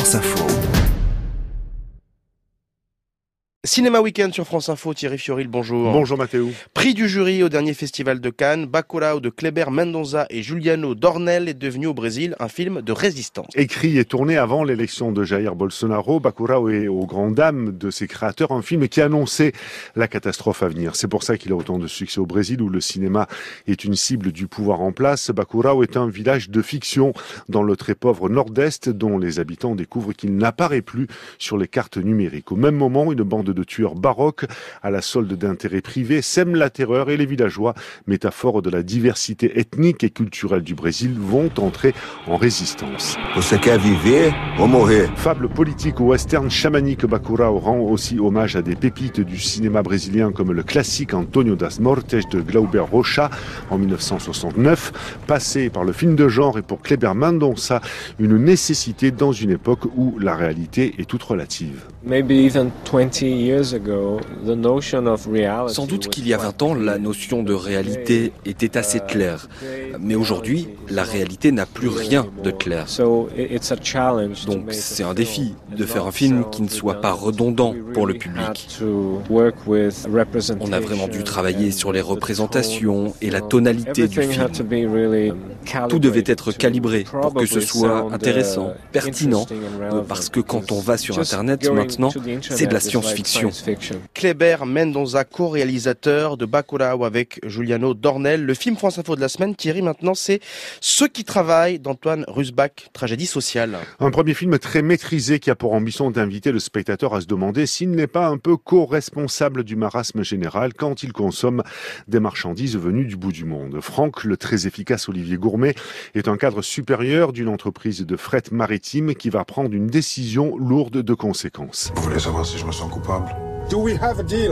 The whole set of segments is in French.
France Info. Cinéma Week-end sur France Info, Thierry Fioril, bonjour. Bonjour Mathéo. Prix du jury au dernier festival de Cannes, Bacurau de Kleber Mendonça et Juliano Dornelles est devenu au Brésil un film de résistance. Écrit et tourné avant l'élection de Jair Bolsonaro, Bacurau est aux grandes dames de ses créateurs un film qui annonçait la catastrophe à venir. C'est pour ça qu'il a autant de succès au Brésil où le cinéma est une cible du pouvoir en place. Bacurau est un village de fiction dans le très pauvre nord-est dont les habitants découvrent qu'il n'apparaît plus sur les cartes numériques. Au même moment, une bande de tueurs baroques à la solde d'intérêts privés sèment la terreur et les villageois, métaphore de la diversité ethnique et culturelle du Brésil, vont entrer en résistance. Você quer viver ou morrer? Fable politique au western chamanique, Bacurau rend aussi hommage à des pépites du cinéma brésilien comme le classique Antônio das Mortes de Glauber Rocha en 1969, passé par le film de genre et pour Kleber Mendonça, une nécessité dans une époque où la réalité est toute relative. Sans doute qu'il y a 20 ans, la notion de réalité était assez claire. Mais aujourd'hui, la réalité n'a plus rien de clair. Donc c'est un défi de faire un film qui ne soit pas redondant pour le public. On a vraiment dû travailler sur les représentations et la tonalité du film. Tout devait être calibré pour que ce soit intéressant, pertinent, parce que quand on va sur Internet maintenant, c'est de la science-fiction. Kleber Mendonça, co-réalisateur de Bacurau avec Juliano Dornelles. Le film France Info de la semaine, Thierry, maintenant, c'est Ceux qui travaillent d'Antoine Rusbach, tragédie sociale. Un premier film très maîtrisé qui a pour ambition d'inviter le spectateur à se demander s'il n'est pas un peu co-responsable du marasme général quand il consomme des marchandises venues du bout du monde. Franck, le très efficace Olivier Gourmet, est un cadre supérieur d'une entreprise de fret maritime qui va prendre une décision lourde de conséquences. Vous voulez savoir si je me sens coupable? Do we have a deal?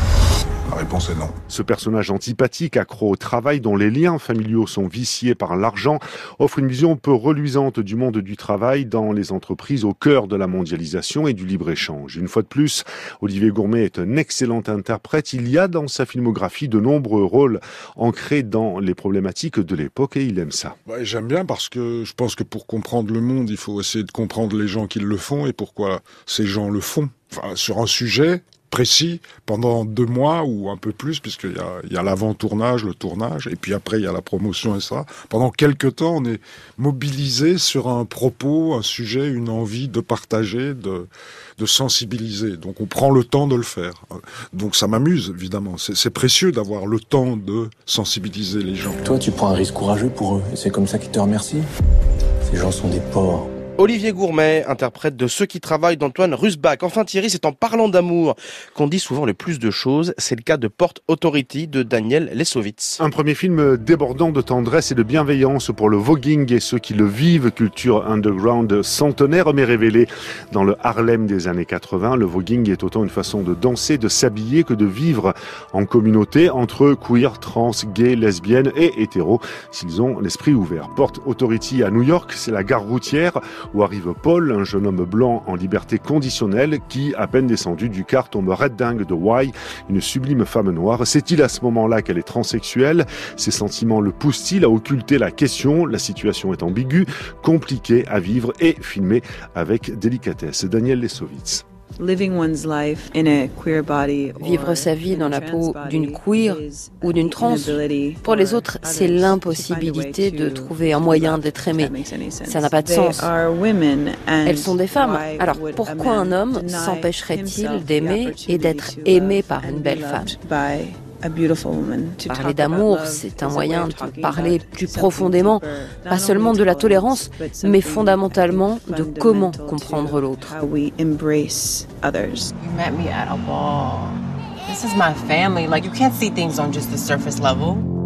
La réponse est non. Ce personnage antipathique, accro au travail, dont les liens familiaux sont viciés par l'argent, offre une vision peu reluisante du monde du travail dans les entreprises au cœur de la mondialisation et du libre-échange. Une fois de plus, Olivier Gourmet est un excellent interprète. Il y a dans sa filmographie de nombreux rôles ancrés dans les problématiques de l'époque et il aime ça. J'aime bien parce que je pense que pour comprendre le monde, il faut essayer de comprendre les gens qui le font et pourquoi ces gens le font. Enfin, sur un sujet précis pendant 2 mois ou un peu plus, puisqu'il y a l'avant-tournage, le tournage, et puis après il y a la promotion et ça. Pendant quelques temps, on est mobilisé sur un propos, un sujet, une envie de partager, de sensibiliser. Donc on prend le temps de le faire. Donc ça m'amuse, évidemment. C'est précieux d'avoir le temps de sensibiliser les gens. Toi, tu prends un risque courageux pour eux, et c'est comme ça qu'ils te remercient. Ces gens sont des porcs. Olivier Gourmet, interprète de Ceux qui travaillent d'Antoine Rusbach. Enfin Thierry, c'est en parlant d'amour qu'on dit souvent le plus de choses. C'est le cas de Port Authority de Daniel Lessovitz. Un premier film débordant de tendresse et de bienveillance pour le voguing et ceux qui le vivent. Culture underground centenaire mais révélée dans le Harlem des années 80. Le voguing est autant une façon de danser, de s'habiller que de vivre en communauté entre queer, trans, gays, lesbiennes et hétéros s'ils ont l'esprit ouvert. Port Authority à New York, c'est la gare routière où arrive Paul, un jeune homme blanc en liberté conditionnelle qui, à peine descendu du car, tombe red dingue de Y, une sublime femme noire. Sait-il à ce moment-là qu'elle est transsexuelle? Ses sentiments le poussent-ils à occulter la question? La situation est ambiguë, compliquée à vivre et filmée avec délicatesse. Daniel Lessovitz. Vivre sa vie dans la peau d'une queer ou d'une trans, pour les autres, c'est l'impossibilité de trouver un moyen d'être aimé. Ça n'a pas de sens. Elles sont des femmes. Alors pourquoi un homme s'empêcherait-il d'aimer et d'être aimé par une belle femme? Parler d'amour, c'est un moyen de parler plus profondément, pas seulement de la tolérance, mais fondamentalement de comment comprendre l'autre. You met me at a ball. This is my family. Like, you can't see things on just the surface level.